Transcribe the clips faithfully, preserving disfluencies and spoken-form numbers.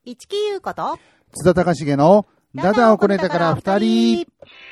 市木優子と津田隆重のダダをこねたから二人。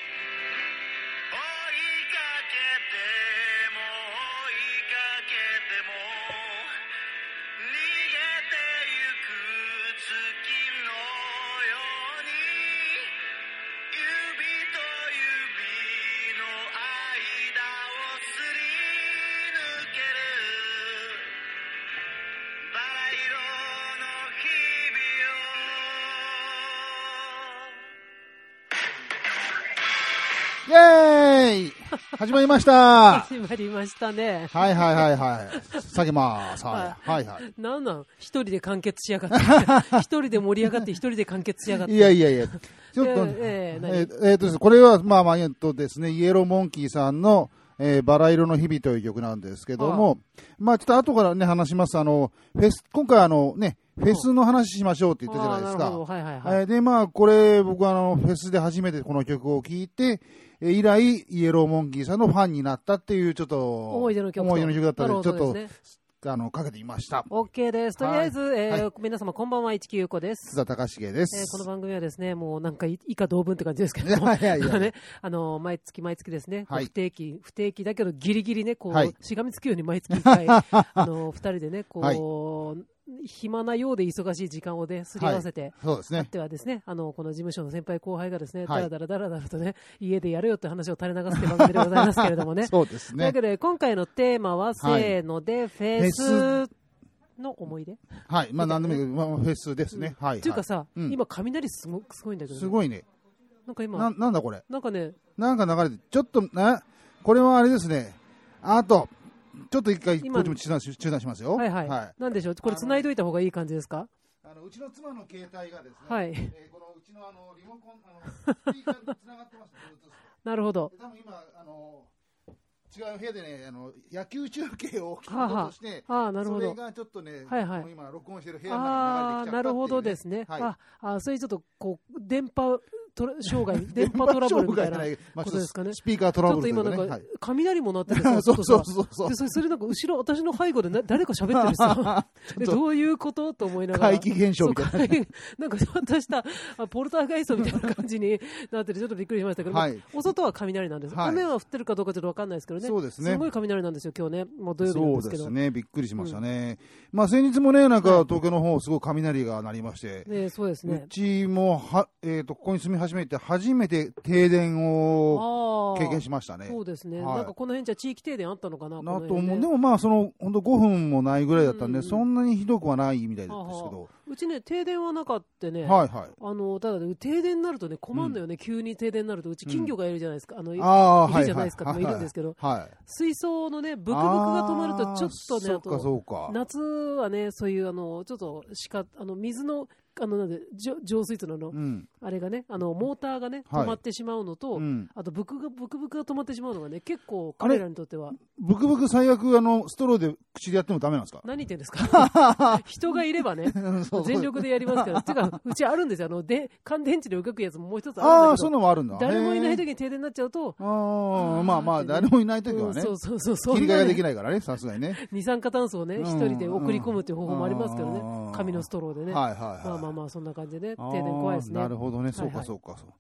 イェーイ始まりました始まりましたね。 はいはいはいはい。下げまーす。はい、はい、はい。 なんなん一人で完結しやがって一人で盛り上がって一人で完結しやがって。 いやいやいや。ちょっと、 えー、 えー、えー、とですこれはまあまあえっとですね、イエローモンキーさんの、えー、バラ色の日々という曲なんですけども、ああまあちょっと後からね話します。あのフェス今回あのねフェスの話しましょうって言ったじゃないですか。 はいはいはい。 でまあこれ僕はあのフェスで初めてこの曲を聴いて。以来イエローモンキーさんのファンになったっていうちょっと思い出の曲思い出の曲だったのでちょっと、 ね、 あのかけてみました。 OK です。とりあえず、はいえーはい、皆様こんばんは、市木優子です。 津田隆重です、 えー、この番組はですねもうなんか以下同文って感じですけどもいやいやいやね、あの毎月毎月ですね、 はい、 不定期不定期だけどギリギリねこう、はい、しがみつくように毎月いっかいあのふたりでねこう、はい暇なようで忙しい時間をねすり合わせて、はい、 そうですね。 あってはですねあのこの事務所の先輩後輩がですね、はい、だらだらだらだらとね家でやれよって話を垂れ流すって番組でございますけれどもねそうですね。 というわけで今回のテーマは、はい、せーのでフェスの思い出はいまあ何でもいいけど、まあ、フェスですね、うん、はい。 っていうかさ、 うん、 今雷すごすごいんだけど、ね、 すごいね。 なんか今な, なんだこれなんかねなんか流れてちょっとなこれはあれですね。あとちょっと一回こっちも中断し、中断しますよ。 はいはい。はい、なんでしょう。これ繋いどいた方がいい感じですか？ あのうちの妻の携帯がですね。 はい。 えー、このうちのあのリモコンあのスピーカーに繋がってます。 なるほど。 多分今あの違う部屋でねあの野球中継を聞こうとして、 ああなるほど。 それがちょっとね、 はいはい、 今録音してる部屋の中に流れてきちゃったっていう、ね。ああなるほどですね。 はい、 ああそういうちょっとこう電波障害電波トラブルみたいなことですかね。 スピーカートラブル、ね、 ちょっと今なんか、はい、雷も鳴っててさそうそうそうそうでそれそれなんか後ろ私の背後でな誰か喋ってるさでどういうことと思いながら怪奇現象みたいななんかちょっとしたポルターガイストみたいな感じになっててちょっとびっくりしましたけど、はい、お外は雷なんです、はい、雨は降ってるかどうかちょっと分かんないですけどね。 そうですね。 すごい雷なんですよ今日ね。もう土曜日なんですけど。 そうですね。びっくりしましたね。うん、まあ先日もねなんか東京の方すごい雷が鳴りまして、 ね、そうですね。 うちもはえっとここに住み始めて初めて停電を経験しましたね。 そうですね、 はい、 なんかこの辺じゃ地域停電あったのかな。 なと思う、ね、でもまあその本当ごふんもないぐらいだったんで、うんうん、そんなにひどくはないみたいですけど、はあはあ、 うちね停電はなかったね、 はいはい、 あのただ、ね、停電になるとね困るのよね、うん、急に停電になるとうち金魚がいるじゃないですか、うん、あのあいるじゃないですか、はいはい、いるんですけど、はい、水槽のねブクブクが止まるとちょっとね、あとそうか夏はねそういうあのちょっとしかあの水のあのなんで浄水槽の、うん、あれがねあのモーターがね止まってしまうのと、はいうん、あとブクがブクブクが止まってしまうのがね結構彼らにとってはブクブク最悪あのストローで口でやってもダメなんですか？ 何言ってんですか人がいればね全力でやりますからてかうちあるんですよあので乾電池で動くやつももう一つあるんだけど、 あそういうのもあるんだ。 誰もいない時に停電になっちゃうとあまあまあ誰もいない時はね、うん、そうそうそう切り替えができないからねさすがにね二酸化炭素をね一人で送り込むという方法もありますけどね、紙のストローでね、はいはいはい、まあまあまあそんな感じでね停電怖いですね。 なるほどね、そうかそうかそう、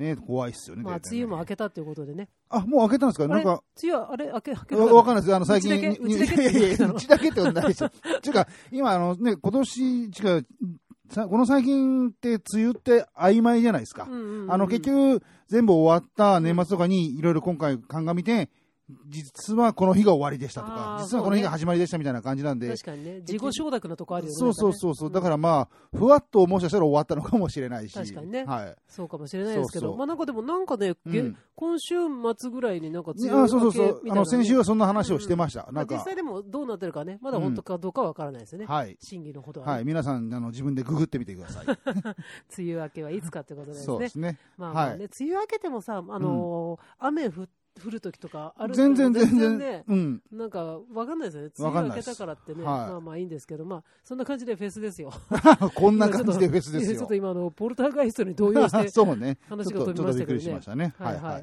ね、怖いっすよね。 まあ梅雨も明けたということでね。 あ、もう明けたんですか？なんか梅雨あれ明け明けた。 わかんないです。あの最近うちだけうちだけいやいやうちだけってことないですよ。ちゅうか今あのね今年違うこの最近って梅雨って曖昧じゃないですか。うんうんうん、あの結局全部終わった年末とかにいろいろ今回鑑みて。実はこの日が終わりでしたとか、実はこの日が始まりでしたみたいな感じなんで、 確かにね、自己承諾のとこあるよね。 そうそうそうそう、だからまあふわっともしかしたら終わったのかもしれないし、 確かにね、 はい、 そうかもしれないですけど、そうそうまあなんかでもなんかね、うん、今週末ぐらいになんか梅雨明けみたいな、ね、あそうそうそうあの先週はそんな話をしてました。 うん、なんか実際でもどうなってるかね、まだ本当かどうかはわからないですよね。うん、はい、真偽のほどは、ね、 はい、皆さんあの自分でググってみてください。梅雨明けはいつかってことですね。 そうですね。 まあまあね、はい、梅雨明けてもさ、あのーうん、雨降って降る時とかある全然全然ね、うん、なんかわかんないですよね。梅雨明けたからってね、はい、まあまあいいんですけど、まあそんな感じでフェスですよ。 こんな感じでフェスですよ。 ちょっと今のポルターガイストに動揺してそうね、 話が飛びましたけどね。 ねはいはい。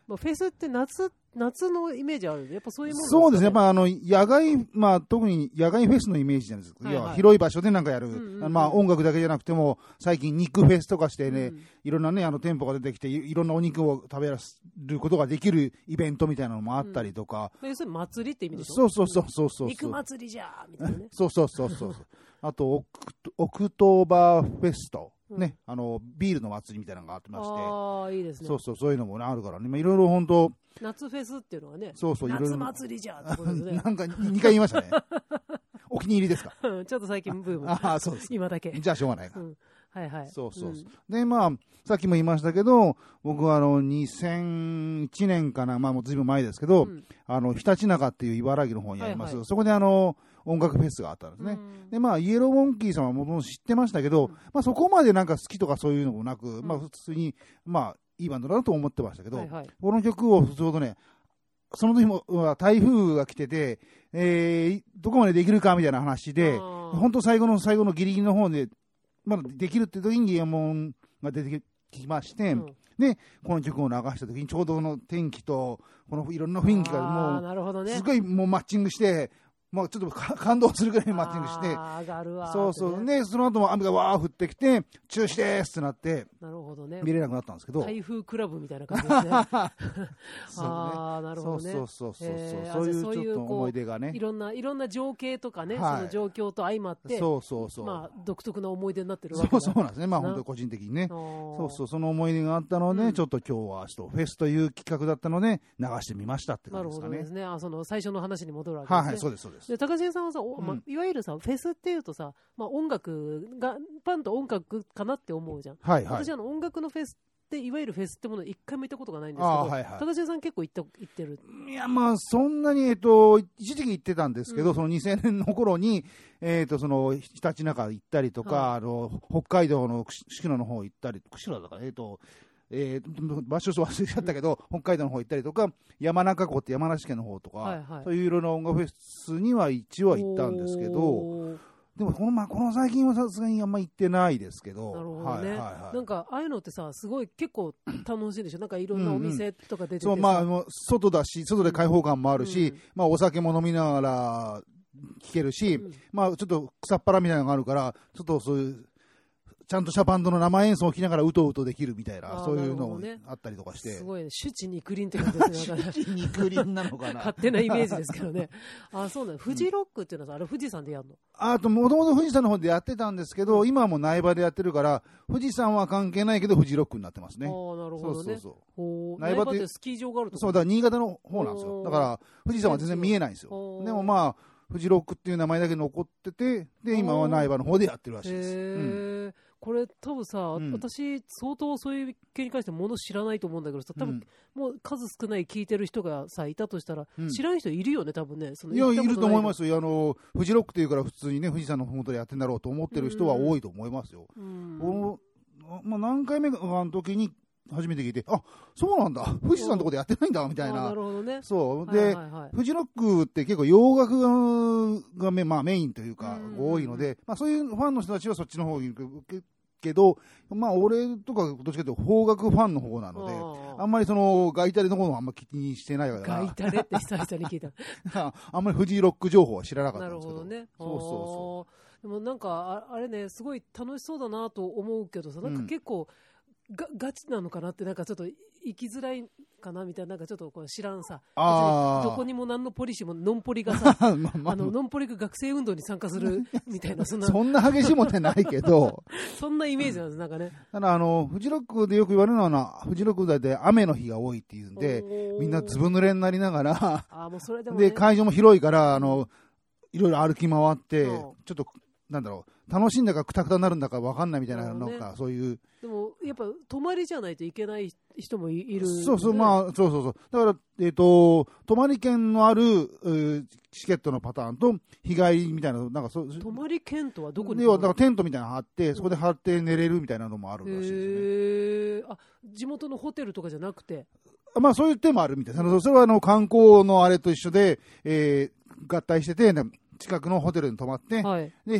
まあ、フェスって夏、夏のイメージあるんで、やっぱそういうもの、ね、 そうですね。やっぱあの、野外、まあ特に野外フェスのイメージなんですけど、はいはい、広い場所でなんかやる、うんうんうん、まあ音楽だけじゃなくても、最近肉フェスとかしてね、うん、いろんなね、あの店舗が出てきてい、いろんなお肉を食べることができるイベントみたいなのもあったりとか。 うん、要するに祭りって意味でしょ？ そうそうそうそうそう。 肉祭りじゃーみたいなね。 そうそうそうそう。あとオク、オクトーバーフェスト。ね、あのビールの祭りみたいなのがあってまして、 ああいいですね。 そうそうそういうのも、ね、あるからね、いろいろ本当夏フェスっていうのはね、 そうそう夏祭りじゃってことですね。 なんかにかい言いましたね。お気に入りですか？ ちょっと最近ブーム。 ああそうです。 今だけ。 じゃあしょうがないか。うん、 はいはい。 そうそうそう。うん、でまあさっきも言いましたけど、僕はあのにせんいちねんかな、まあもうずいぶん前ですけど、うん、あのひたちなかっていう茨城の方にあります。はいはい、そこであの音楽フェスがあったんですね。で、まあ、イエローモンキーさんはもともと知ってましたけど、うん、まあ、そこまでなんか好きとかそういうのもなく、うん、まあ、普通に、まあ、いいバンドだなと思ってましたけど、はいはい、この曲をちょうどね、その時も台風が来てて、えー、どこまでできるかみたいな話で、本当最後の最後のギリギリの方で、まだできるって時にイエモンが出てきまして、うん、で、この曲を流した時にちょうどの天気と、このいろんな雰囲気がもう、 なるほどね、 すごいもうマッチングして、まあ、ちょっと感動するぐらいマッチングして、 上がるわ、 そうそう、ね、その後も雨がわー降ってきて、中止ですってなって、 なるほどね、 見れなくなったんですけど、 台風クラブみたいな感じですね。ああ、なるほどね。 そうそうそうそう、えー、そういうちょっと思い出がね、 いろんないろんな情景とかね、はい、その状況と相まって、 そうそうそう、 まあ独特な思い出になってるわけだ。そうそうなんですね。まあ本当に個人的にね、そうそうその思い出があったので、うん、ちょっと今日はちょっとフェスという企画だったので流してみましたって感じですかね。 なるほどですね。あ、その最初の話に戻るわけですね。 はいはい、そうですそうです。 で高重さんはさ、うん、まあ、いわゆるさフェスっていうとさ、まあ、音楽がパンと音楽かなって思うじゃん、はいはい、私あの音楽のフェスっていわゆるフェスってもの一回も行ったことがないんですけど、はいはい、高重さん結構行った行ってる？ いやまあそんなに、えっと、一時期行ってたんですけど、うん、そのにせんねんの頃に、えー、とそのひたちなか行ったりとか、はい、あの北海道の釧路の方行ったり、釧路だからえっ、ー、とえー、場所忘れちゃったけど、うん、北海道の方行ったりとか、山中湖って山梨県の方とか、はいはい、そういういろんな音楽フェスには一応は行ったんですけど、でもこの、まあ、この最近はさすがにあんま行ってないですけど、 なるほどね、はいはいはい、なんかああいうのってさ、すごい結構楽しいでしょ、なんかいろんなお店とか出てて、うんうん、 そう、まあ、もう外だし、外で開放感もあるし、うん、まあ、お酒も飲みながら聴けるし、うん、まあ、ちょっと草っぱらみたいなのがあるから、ちょっとそういう、ちゃんとしたバンドの生演奏を聴きながらうとうとできるみたいな、そういうのもあったりとかして、 すごいね、シュチ肉林って感じですね。 シュチ肉林なのかな。 勝手なイメージですけどね。あ、そうなの。フジロックっていうのはあれ富士山でやるの？ あともともと富士山の方でやってたんですけど、今はもう苗場でやってるから、富士山は関係ないけどフジロックになってますね。 ああ、なるほどね。そうそうそう。 苗場ってスキー場があるところ？ そうだ、新潟の方なんですよ。だから富士山は全然見えないんですよ。でもまあフジロックっていう名前だけ残ってて、で今は苗場の方でやってるらしいです。へー、うん、 これ多分さ、うん、私相当そういう系に関してもの知らないと思うんだけどさ、多分、うん、もう数少ない聞いてる人がさいたとしたら、うん、知らない人いるよね、多分ね。そのいや、いると思いますよ。あのフジロックっていうから普通にね、富士山の麓でやってんだろうと思ってる人は多いと思いますよ。うん、このまあ、何回目かの時に初めて聞いて、あ、そうなんだ、富士山のとこでやってないんだみたいな。 なるほどね。 そうで、はいはいはい、フジロックって結構洋楽がメ、まあ、メインというか多いので、まあ、そういうファンの人たちはそっちの方に行くけど、まあ俺とかどっちかというと邦楽ファンの方なので、あ, あんまりそのガイタレの方もあんまり気にしてないから。 ガイタレって久々に聞いた。 あんまりフジロック情報は知らなかったんですけど。 なるほどね。 そうそうそう。 でもなんかあれね、すごい楽しそうだなと思うけどさ、なんか結構、うん、がガチなのかなって、なんかちょっと行きづらいかなみたいな、なんかちょっとこう知らんさ、どこにも何のポリシーもノンポリがさ、まあまあ、あのノンポリが学生運動に参加するみたいな、そんなそんな激しいもんじゃないけどそんなイメージなんです、なんかね。 ただあのフジロックでよく言われるのは、フジロックで雨の日が多いっていうんで、みんなずぶ濡れになりながら、 あ、もうそれでもね、 で会場も広いからあのいろいろ歩き回って、ちょっとなんだろう、楽しんだかくたくたになるんだか分かんないみたいなのか、ね、そういう。でもやっぱ泊まりじゃないといけない人も い, いる、ね、 そうそう、まあそうそうそう。だからえっ、ー、と泊まり券のあるチケットのパターンと日帰りみたいな、なんかそう。泊まり券とはどこに？ ではだからテントみたいなの張って、うん、そこで張って寝れるみたいなのもあるらしいですね。 へー、あ、地元のホテルとかじゃなくて。 まあそういう手もあるみたいな。それはあの観光のあれと一緒で、えー、合体してて、近くのホテルに泊まって、はい、で。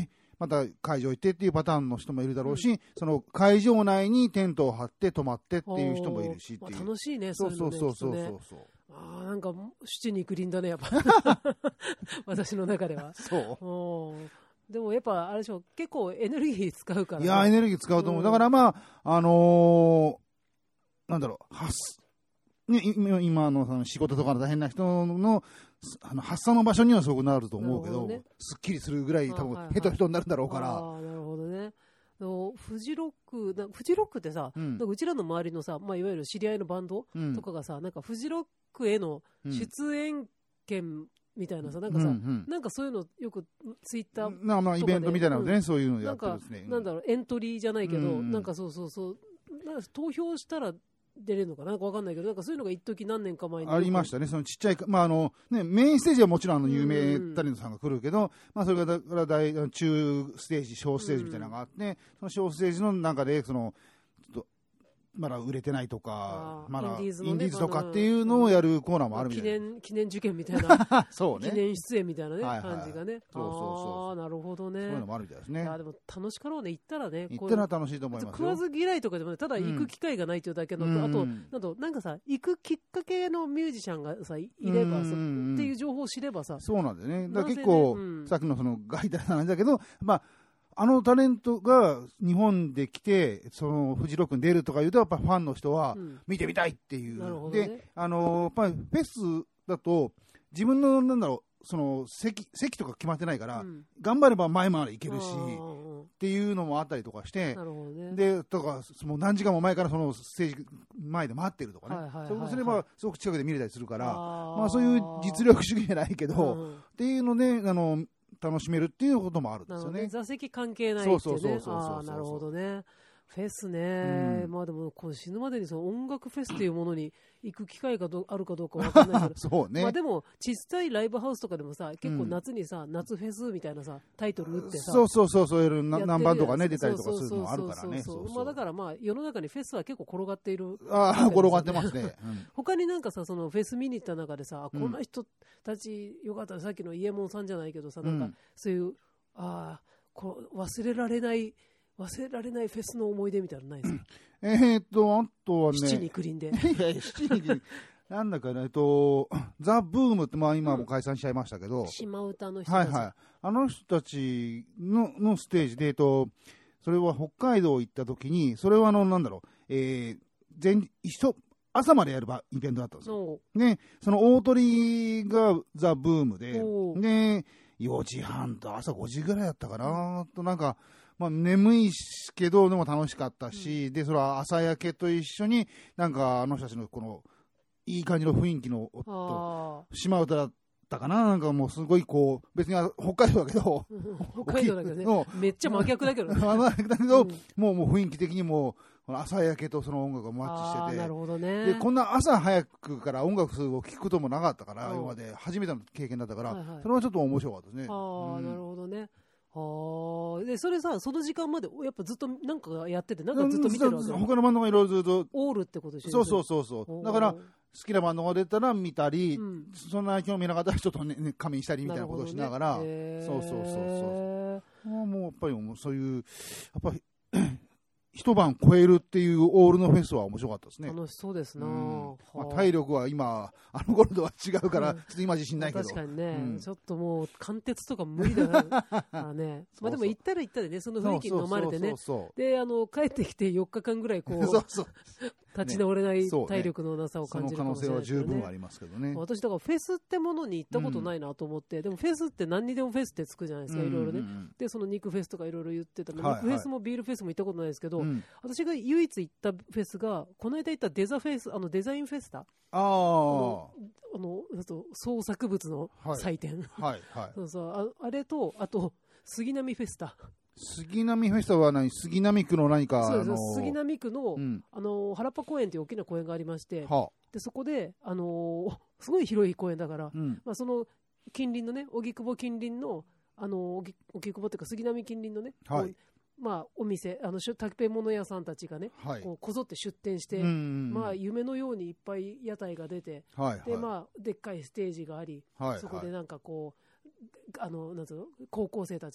また会場行ってっていうパターンの人もいるだろうし、うん、その会場内にテントを張って泊まってっていう人もいるしっていう、 まあ、楽しいね、 そうそうそうそうそうそう、 ああ、なんか七肉林だねやっぱ私の中では。 そうでもやっぱあれでしょ、結構エネルギー使うから、ね、 いやエネルギー使うと思う、うん、だからまああのー、なんだろう、発ね、今のその仕事とかの大変な人のあの発散の場所にはすごくなると思うけど、ね、すっきりするぐらい多分ヘトヘトになるんだろうから。 あ、なるほどね。フジロック、フジロックってさ、うん、なんかうちらの周りのさ、まあ、いわゆる知り合いのバンドとかがさ、うん、なんかフジロックへの出演権みたいなさ、うん、なんかさ、うんうん、なんかそういうのよくツイッターとかで、 まあイベントみたいなのでね、うん、そういうのやってるんですね。 なんか、なんだろう、エントリーじゃないけど、うんうん、なんかそうそうそう、なんか投票したら出れるのかな、なんかわかんないけど、なんかそういうのが一時何年か前にありましたね。そのちっちゃい、まああのね、メインステージはもちろんあの有名タレントさんが来るけど、まあそれがだから大中ステージ、小ステージみたいなのがあって、うん、その小ステージの中でそのちょっとまだ売れてないとか、まだインディーズ、ね、インディーズとかっていうのをやるコーナーもあるみたいな。 記念記念受験みたいな、 そうね。 記念出演みたいなね、はいはい、感じがね。 そうそうそう。 ああ、なるほどね。 そういうのもあるみたいですね。 あ、でも楽しかろうね、行ったらね。 行ったら楽しいと思いますよ。 食わず嫌いとかでもね、ただ行く機会がないというだけの、うん、あとなんとなんかさ、行くきっかけのミュージシャンがさいればさ、うん、っていう情報を知ればさ。 そうなんだよね。だから結構、ね、うん、さっきのそのガイダーなんだけど、まあ。あのタレントが日本で来て、そのフジロックに出るとか言うと、やっぱファンの人は見てみたいっていう。うん、で、ね、あのやっぱりフェスだと、自分のなんだろう、その席、席とか決まってないから、うん、頑張れば前まで行けるし、っていうのもあったりとかして、 なるほどね、 で、とか、もう何時間も前からそのステージ前で待ってるとかね、はいはいはいはい、そうすればすごく近くで見れたりするから、あまあそういう実力主義じゃないけど、うん、っていうので、あの、楽しめるっていうこともあるんですよね。ね、 座席関係ないっていうね。ああ、なるほどね。フェスね、うん、まあでもこう死ぬまでにその音楽フェスっていうものに行く機会がどあるかどうかわかんないけどそうね、 まあでも小さいライブハウスとかでもさ、結構夏にさ、うん、夏フェスみたいなさタイトル打ってさ、 そうそうそう、そういう何番とかね出たりとかするのもあるからね。 まあだからまあ世の中にフェスは結構転がっている、ね、 ああ転がってますね、うん、 他になんかさ、そのフェス見に行った中でさ、うん、この人たちよかったら、さっきの伊右衛門さんじゃないけどさ、なんかそういう、ああこ忘れられない忘れられないフェスの思い出みたいなのないですか？ えーっと、あとはね。 七肉林で。 いやいや、七肉林。なんだかね、えっと、ザ・ブームって、まあ今も解散しちゃいましたけど。うん、 島唄の人たち。 はいはい。あの人たちののステージで、えっと、それは北海道行った時に、それはあの、なんだろう、えー、前、一緒、朝までやるイベントだったんですよ。ね、その大鳥がザ・ブームで、で、よじはんと朝ごじぐらいだったかな、うん、となんか、まあ、眠いけどでも楽しかったし、うん、でそれは朝焼けと一緒になんかあの人たちのこのいい感じの雰囲気のと島唄だったかな、なんかもうすごいこう別に北海道だけど北海道だけどねめっちゃ真逆だけどねだけど、うん、もうもう雰囲気的にも朝焼けとその音楽がマッチしてて、 なるほどね、 でこんな朝早くから音楽を聴くこともなかったから、今まで初めての経験だったから、はいはい、それはちょっと面白かったですね。 あ、うん、なるほどね。あでそれさ、その時間までやっぱずっとなんかやってて、なんかずっと見てるわけ、うん、 他のバンドがいろいろずっとオールってことでしょ。 そうそうそうそう、だから好きなバンドが出たら見たり、うん、そんな興味なかったらちょっとね、ね仮眠したりみたいなことをしながら、ね、そうそうそうそうもうやっぱりそういうやっぱり一晩超えるっていうオールのフェスは面白かったですね。 楽しそうですな、 うんまあ、体力は今あの頃とは違うから、うん、ちょっと今自信ないけど、 確かにね、うん、ちょっともう貫徹とか無理だからねまあでも行ったら行ったでね、その雰囲気に飲まれてね、であの帰ってきてよっかかんぐらいこうそうそう立ち直れない体力のなさを感じるかもしれないですね。 その可能性は十分ありますけどね。 私だからフェスってものに行ったことないなと思って、うん、でもフェスって何にでもフェスってつくじゃないですか、いろいろね。でその肉フェスとかいろいろ言ってたの、はいはい、肉フェスもビールフェスも行ったことないですけど、うん、私が唯一行ったフェスがこの間行ったデザフェス、あのデザインフェスタ、ああのあの創作物の祭典、はいはいはい、そうそう あ, あれとあと杉並フェスタ。 杉並フェスタは何、杉並区の何か、 そうです、あのー、杉並区の、うん、あのー、原っぱ公園という大きな公園がありまして、はあ、でそこで、あのー、すごい広い公園だから、うん、まあ、その近隣のね、荻窪近隣の、あのー、荻窪っていうか杉並近隣のね、はい、まあ、お店、あの竹ペン物屋さんたちがね、はい、こうこぞって出店して、うんうんうん、まあ、夢のようにいっぱい屋台が出て、はいはい、でまあ、でっかいステージがあり、はいはい、そこでなんかこうあのなんつうの高校生たちの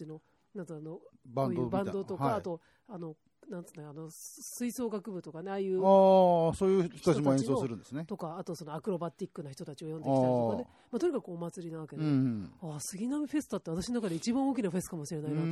なんとあのバンドみたいな、 バンドとか、はい、あとあのなんつうのあの吹奏楽部とかね、ああいうあそういう人たちも演奏するんですね。 とか、あとそのアクロバティックな人たちを呼んできたりとかね、まあ、とにかくお祭りなわけで、うん、ああ杉並フェスタって私の中で一番大きなフェスかもしれないなと思って、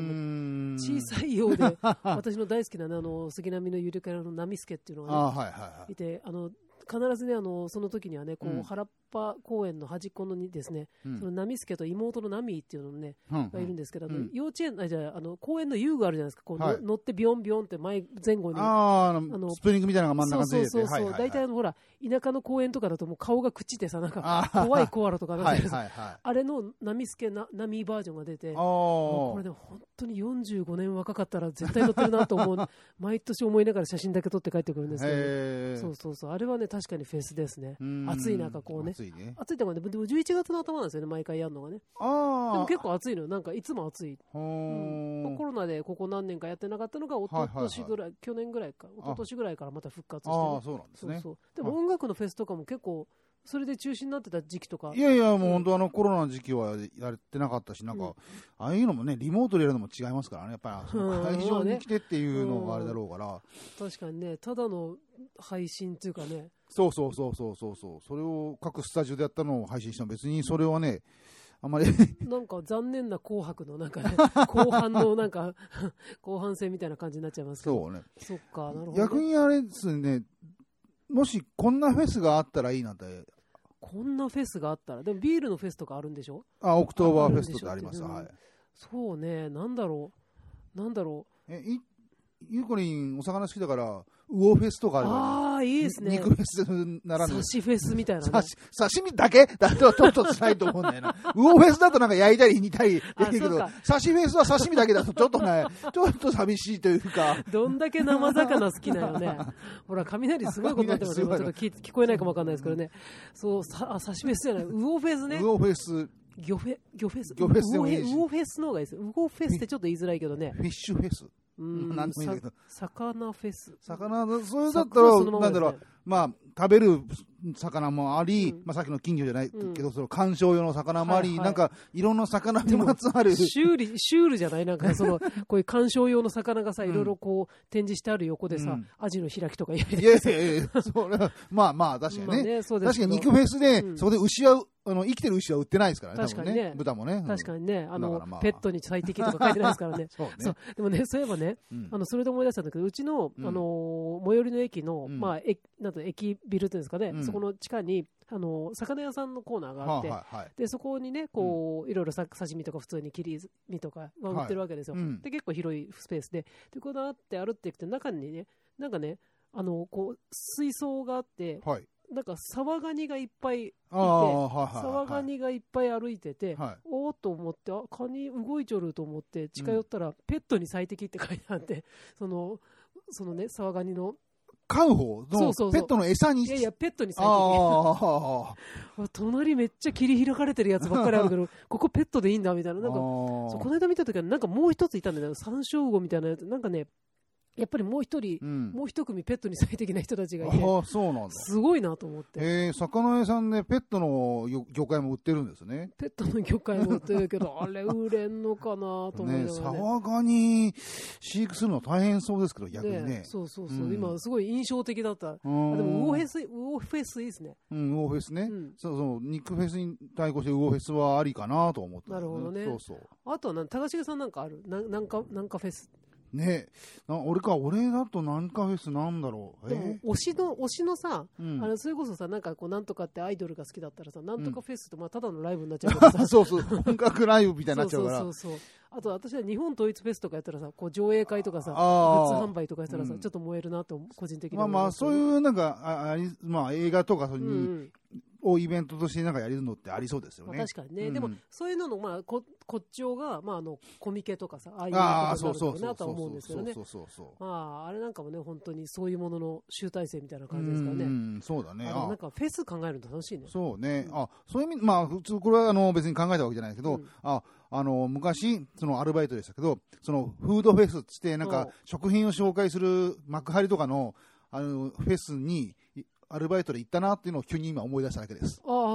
小さいようで私の大好きな、ね、あの杉並のゆるキャラのナミスケっていうのが、ね、あ、はいはいはい、いて、あの必ずね、あのその時にはね、こう、うん、原っぱ公園の端っこのにですね、うん、そのナミスケと妹のナミーっていうのね、うん、がいるんですけど、うん、幼稚園あじゃあ、あの公園の遊具あるじゃないですか、こう、はい、乗ってビヨンビヨンって前前後に、 ああのスプリングみたいなのが真ん中に出てて、 そうそうそう、大体、はいはい、ほら田舎の公園とかだともう顔が朽ちてさ、なんか怖いコアラとかなんてる、はいはいはい、あれのナミスケなナミーバージョンが出て、これで本当によんじゅうごねん若かったら絶対乗ってるなと思う毎年思いながら写真だけ撮って帰ってくるんですけど、ね、そうそうそう、あれはね確かにフェスですね。暑い中こうね、暑いね、暑いとかね、でもじゅういちがつの頭なんですよね、毎回やるのがね。あでも結構暑いのよ、なんかいつも暑い、うんまあ、コロナでここ何年かやってなかったのが一昨年ぐらい、はいはいはい、去年ぐらいか一昨年ぐらいからまた復活して、ね、 あそうなんですね。そうそうでも音楽のフェスとかも結構それで中止になってた時期とか、 いやいやもう本当あのコロナの時期はやってなかったし、なんか、うん、ああいうのもねリモートでやるのも違いますからね、やっぱり会場に来てっていうのがあれだろうから、 うん、確かにね、ただの配信っていうかね、 そうそうそうそうそうそう、それを各スタジオでやったのを配信しても別にそれはねあんまりなんか残念な紅白のなんか、ね、後半のなんか後半戦みたいな感じになっちゃいますけど、 そうね、 そっか、なるほど、ね、 逆にあれですね、もしこんなフェスがあったらいいなって。 こんなフェスがあったら、でもビールのフェスとかあるんでしょ。 あ、オクトーバーフェストってあります。はい。 そうね、なんだろう、なんだろう。 え、い、ゆうこりんお魚好きだから、ウオフェスとかあれば、ね、 ああ、いいですね。 肉フェスならぬ。 刺しフェスみたいな、ね。 刺し、刺身だけだとちょっと辛いと思うんだよな。ウオフェスだとなんか焼いたり煮たりできるけど、刺しフェスは刺身だけだとちょっとね、ちょっと寂しいというか。 どんだけ生魚好きなよね。ほら、雷すごいことになってますよ。ちょっと聞, 聞こえないかもわかんないですけどね。そう、さあ刺しフェスじゃない。ウオフェスね。 ウオフェス。 ギョフェ、ギョフェス。 ギョフェスでもいいし。 ウオフェスの方がいいです。ウオフェスってちょっと言いづらいけどね。 フィッシュフェス。 うん、なんでもいいんだけど。魚フェス。 魚、それだったら、ね、なんだろう、まあ、食べる魚もあり、うん、まあさっきの金魚じゃないけど、うん、その観賞用の魚もあり、はいはい、なんか、いろんな魚にまつわる。 シュール、シュールじゃないなんか、その、こういう観賞用の魚がさ、いろいろこう、展示してある横でさ、うん、アジの開きとかやりいやいやいや、それは、まあまあ、確かにね。まあね、確かに肉フェスで、うん、そこで牛は、あの生きてる牛は売ってないですからね、 確かにね、 豚もね、 確かにね、あの、まあ、ペットに最適とか書いてないですからね、そうね、そうでもね、そういえばね、うん、あのそれで思い出したんだけど、うちの、あの最寄りの駅の、うん、まあ、えなんと駅ビルっていうんですかね、うん、そこの地下に、あの魚屋さんのコーナーがあって、はあはいはい、でそこにね、こう、うん、いろいろ刺身とか普通に切り身とかが売ってるわけですよ、はいうん、で結構広いスペースで、でこうなって歩っていくと、中にね、なんかね、あのこう水槽があって、はい、なんかサワガニがいっぱいいて、サワガニがいっぱい歩いてて、はい、おーっと思って、あ、カニ動いちょると思って近寄ったら、うん、ペットに最適って書いてあって、その、そのね、サワガニの飼う方のそうそうそうペットの餌に、 いやいや、ペットに最適。隣めっちゃ切り開かれてるやつばっかりあるけど、ここペットでいいんだみたいな。なんか、そうこの間見たときは、なんかもう一ついたんだよね、サンショウウオみたいなやつ。なんかね、やっぱりもう一人、うん、もう一組ペットに最適な人たちがいて、 あ、そうなんだ、 すごいなと思って。 えー、魚屋さんでペットの魚介も売ってるんですね。 ペットの魚介も売ってるけど、あれ売れんのかなと思いながらね。 サワガニ飼育するの大変そうですけど、逆にね。ね、 そうそうそう、うん、今すごい印象的だった。あ、でもウオフェス、ウオフェスいいですね。 うん、ウオフェスね、うん。そうそう、肉フェスに対抗してウオフェスはありかなと思って、 ね。なるほどね。そうそう。あとは高重さんなんかある？な、なんか、なんかフェス。 ねえ、俺か、俺だと何かフェスなんだろう。 でも推しの推しのさ、うん、あのそれこそさ、なんかこうなんとかってアイドルが好きだったらさ、なんとかフェスって、まあただのライブになっちゃうからさ、 うん、そうそう、音楽ライブみたいになっちゃうから。そうそうそうそう。 あと私は日本統一フェスとかやったらさ、こう上映会とかさ、グッズ販売とかやったらさ、うん、ちょっと燃えるなと個人的に思います。まあまあそういうなんかああり、まあ映画とかそういう、うん、をイベントとしてなんかやるのってありそうですよね。 まあ、確かにね、うん、でもそういうのの、まあ、ここっちをが、まあ、あのコミケとかさ、ああいうことになるのかなとは思うんですけどね。まああれなんかもね、本当にそういうものの集大成みたいな感じですからね。うん、 そうだね。 あ、なんかフェス考えると楽しいね。 そうね。うん、あ、そういう意味、まあ普通これはあの別に考えたわけじゃないけど、うん、ああの昔そのアルバイトでしたけど、そのフードフェスっつってなんか食品を紹介する幕張とかのあのフェスにアルバイトで行ったなっていうのを急に今思い出しただけです。 あ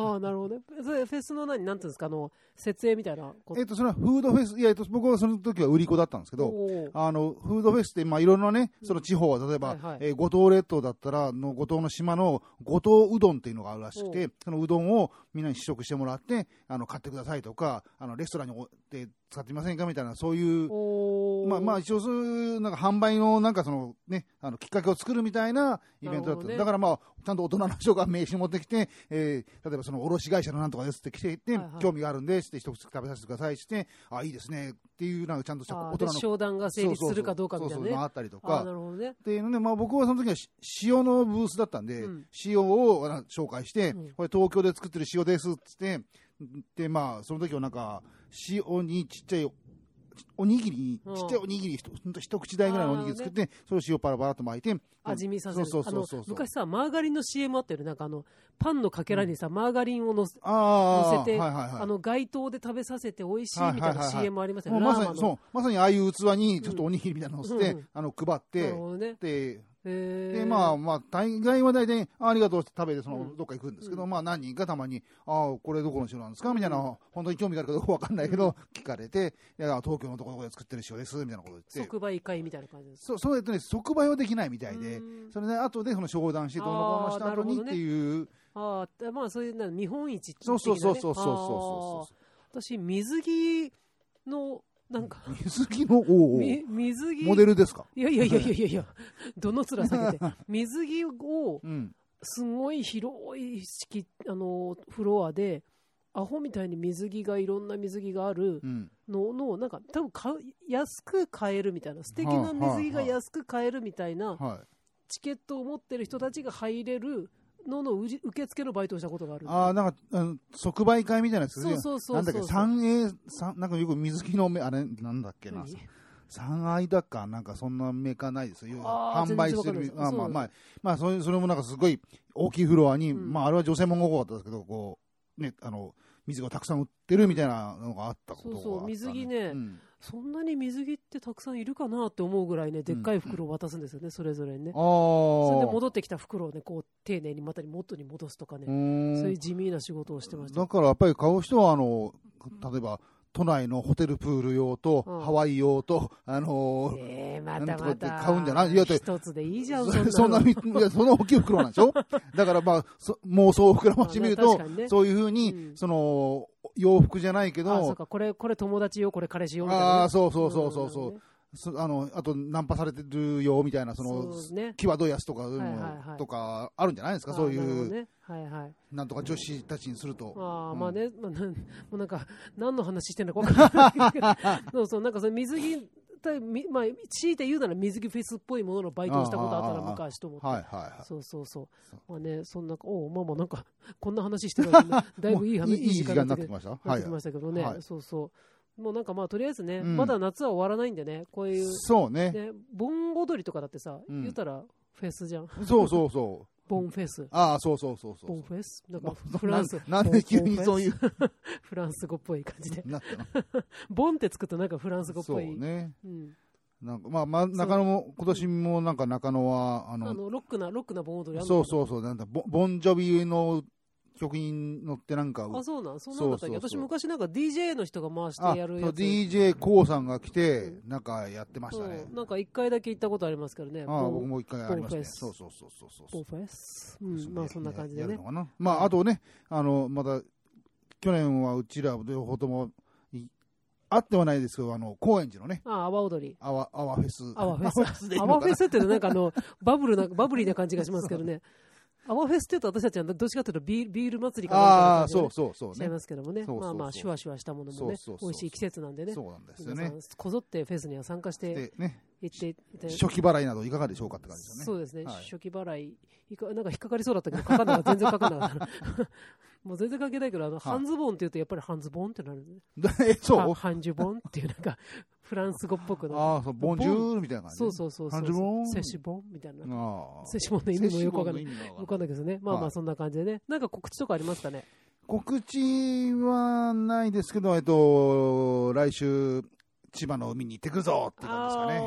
ああ、なるほどね。それフェスの何、なんていうんですか、あの、設営みたいなこと。 えっと、それはフードフェス、いや、えっと、僕はその時は売り子だったんですけど、あの、フードフェスって、まあ、いろんなね、その地方、例えば、はいはい、えー、五島列島だったら、の五島の島の五島うどんっていうのがあるらしくて、そのうどんをみんなに試食してもらって、あの、買ってくださいとか、あの、レストランにで使ってみませんかみたいな、そういう、まあ、まあ、一応そういう、なんか販売の、なんかその、ね、あの、きっかけを作るみたいなイベントだった。ね、だからまあ、ちゃんと大人の人が名刺持ってきて、えー、例えばその、卸会社のなんとかですって来ていて、はいはい、興味があるんで、して一口食べさせてくださいして、あ、いいですね、っていう、なんかちゃんとした大人の。商談が成立するかどうかみたいなね。 そうそうそう、あったりとか。 なるほどね。 っていうので、まあ僕はその時は塩のブースだったんで、うん、塩を紹介して、うん、これ東京で作ってる塩ですっつって、で、まあ、その時はなんか、塩にちっちゃい、おにぎり、ちっちゃいおにぎり、ほんと一口大ぐらいのおにぎり作って、ね、それを塩パラパラと巻いて、 味見させる。 そうそうそうそう。 昔さ、マーガリンの シーエム あったよね。なんかあの、パンのかけらにさ、うん、マーガリンをのせ、乗せて、はいはいはい、あの、街頭で食べさせて美味しいみたいな シーエム ありましたよね。 まさに、そう、まさにああいう器にちょっとおにぎりみたいなの乗せて、うん、あの、配って、なるほどね、で、で、まあまあ、大概は大体、ありがとうって食べて、その、どっか行くんですけど、うん、まあ何人かたまに、ああ、これどこの塩なんですかみたいな、うん、本当に興味があるかどうかわかんないけど、うん、聞かれて、いや、東京のところで作ってる塩です、みたいなこと言って。 即売会みたいな感じですか？ そう、そうやってね、即売はできないみたいで、それで、後でその商談して、どうのこうのした後にっていう。 ああ、まあそういう、見本市っていう、ね。そうそうそうそうそうそう。 私、水着の、なんか水着のおうおう水着モデルですか？ いやいやいやいやいやどの面下げて水着をすごい広い敷あのフロアでアホみたいに水着がいろんな水着があるのの、なんか多分買う安く買えるみたいな、素敵な水着が安く買えるみたいなチケットを持ってる人たちが入れるのの受付のバイトをしたことがある。 ああ、なんか、うん、即売会みたいなやつ。 そうそうそうそう。 なんだっけ、三 エー、三、なんかよく水着のあれ、なんだっけな。三愛だか、なんかそんなメーカーないですよ。販売してる。あまあまあ、まあ、それ、それもなんかすごい大きいフロアに、うん、まあ、あれは女性も多かったですけど、こう、ね、あの、水がたくさん売ってるみたいなのがあったことがあった、ね。そうそう、 水着ね、うん、そんなに水着ってたくさんいるかなって思うぐらいね、でっかい袋を渡すんですよね、うん、それぞれにね。それで戻ってきた袋をね、こう、丁寧にまたに元に戻すとかね、そういう地味な仕事をしてました。 だからやっぱり買う人は、あの、例えば、都内のホテルプール用と、うん、ハワイ用と、あのー、 えー、またまた買うんじゃない？いや、 一つでいいじゃん、 そんな、いや、その大きい袋なんでしょだからまあ、妄想を膨らましてみると、ね、そういうふうに、うん、その、洋服じゃないけど、 あ、そうか、これ、これ友達よ、これ彼氏よ、みたいな、ね。 ああ、そうそうそうそうそう。うん、あの、あと、ナンパされてるよ、みたいな、その、ね、際どいやつとか、はいはいはい、とか、あるんじゃないですか、そういう。ね、はいはい。なんとか女子たちにすると。 ああ、うん、まあね、まあ、もうなんか、何の話してんのか分からないけど、そうそう、なんかそれ水着、まあ、強いて言うなら水着フェスっぽいもののバイトをしたことあったら昔と思って。はいはいはい。そうそうそう。まあね、そんな、おう、まあまあなんか、こんな話してるのに、だいぶいい話、 いい時間になってきました。なってきましたけどね、はい、そうそう。もうなんかまあとりあえずね、うん、まだ夏は終わらないんでね、こういう、 そうね。 ね、盆踊りとかだってさ、うん、言ったらフェスじゃん。 そうそうそう。 ボンフェス。 ああ、そうそうそうそう。 ボンフェスなんかフランス。 なんで急にそういう。 フランス語っぽい感じで。 なったのボンってつくとなんかフランス語っぽい。 そうね。うん。なんかまあ、まあ、中野も、今年もなんか中野は、 あの、あのロックな、ロックな盆踊りあるの？ そうそうそう。なんだ、ボ、ボンジョビの曲に乗ってなんか。 あ、そうなん、そうなんだったっけ？私昔なんか ディージェー の人が回してやるやつ。 ディージェー コウさんが来て、なんかやってましたね。 なんか一回だけ行ったことありますからね。 ああ、僕も一回ありましたね。そうそうそうそうそう。 ボンフェス。うん、まあそんな感じでね。 まああとね、あの、まだ、去年はうちら両方とも、あってはないですけど、あの、高円寺のね。 ああ、阿波踊り。 阿波、阿波フェス。 阿波フェス。阿波フェスってなんかあの、バブルな、バブリーな感じがしますけどね。阿波フェスって言うと私たちはどっちかというとビール、ビール祭りかなみたいな感じで、ね、あそうそうそうね。しちゃいますけどもね。そうそうそうまあまあ、シュワシュワしたものもね、美味しい季節なんでね。 そうなんですよね。 こぞってフェスには参加して、ね、行っていて。 初期払いなどいかがでしょうかって感じですよね。 そうですね。はい、初期払い、いか、なんか引っかかりそうだったけど、かかんなかった。全然かかんなかった。もう全然関係ないけど、あの、はい、半ズボンって言うとやっぱり半ズボンってなる、ね。 え、そう半ズボンっていうなんか、フランス語っぽくなああ、そう、ボンジュールみたいな感じ。 そうそうそうそう。 半ズボンセシボンみたいな。セシボンの意味もよくわかんない。わかんないけどね。まあまあそんな感じでね。なんか告知とかありますかね？ 告知はないですけど、えっと、来週、千葉の海に行ってくるぞっていう感じですかね。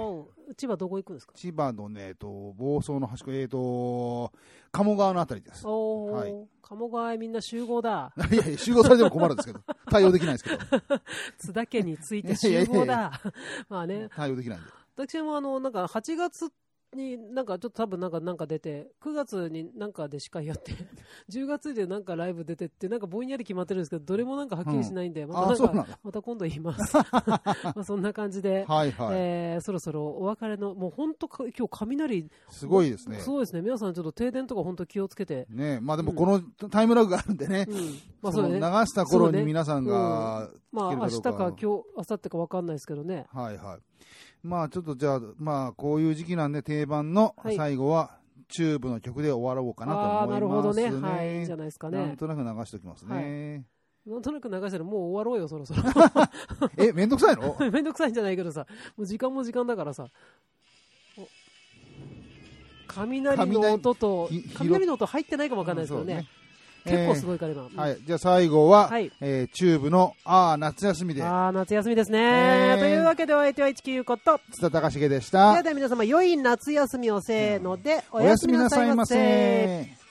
千葉どこ行くんですか？ 千葉のね、えっと、房総の端っこ、えっと、鴨川のあたりです。 おー、はい、鴨川へみんな集合だ。 いやいや、集合されても困るんですけど、対応できないですけど。 津田家について集合だ。いやいやいやまあね。 対応できないんで。 私もあの、なんかはちがつになんかちょっと多分なんかなんか出て、くがつになんかで司会やって、じゅうがつでなんかライブ出てって、なんかぼんやり決まってるんですけど、どれもなんかはっきりしないんで、うん、またなんかまた今度言います。まあそんな感じで、はいはい、えー、そろそろお別れの、もう本当今日雷すごいですね。 そうですね。皆さんちょっと停電とか本当気をつけて。 ね、まあでもこのタイムラグがあるんでね、うん、まあそうね、流した頃に皆さんが、 ね、うん、まあ明日か今日明後日か分かんないですけどね。 はいはい。まあちょっとじゃあ、まあこういう時期なんで定番の最後はチューブの曲で終わろうかなと思いますね。あ、なるほどね。 はい、いいんじゃないですかね。 なんとなく流しておきますね。 はい、なんとなく流したらもう終わろうよ、そろそろ。 え、めんどくさいの？ めんどくさいんじゃないけどさ、もう時間も時間だからさ。雷の音と、雷の音入ってないかもわかんないですけどね。結構すごいから今、 えーはい、じゃあ最後は、はい、えー、チューブのあー夏休みで、 あー夏休みですね、えー、というわけでお相手はいちきゅうこと津田隆重でした。 ではでは皆様良い夏休みをせーので、うん、おやすみなさいませ。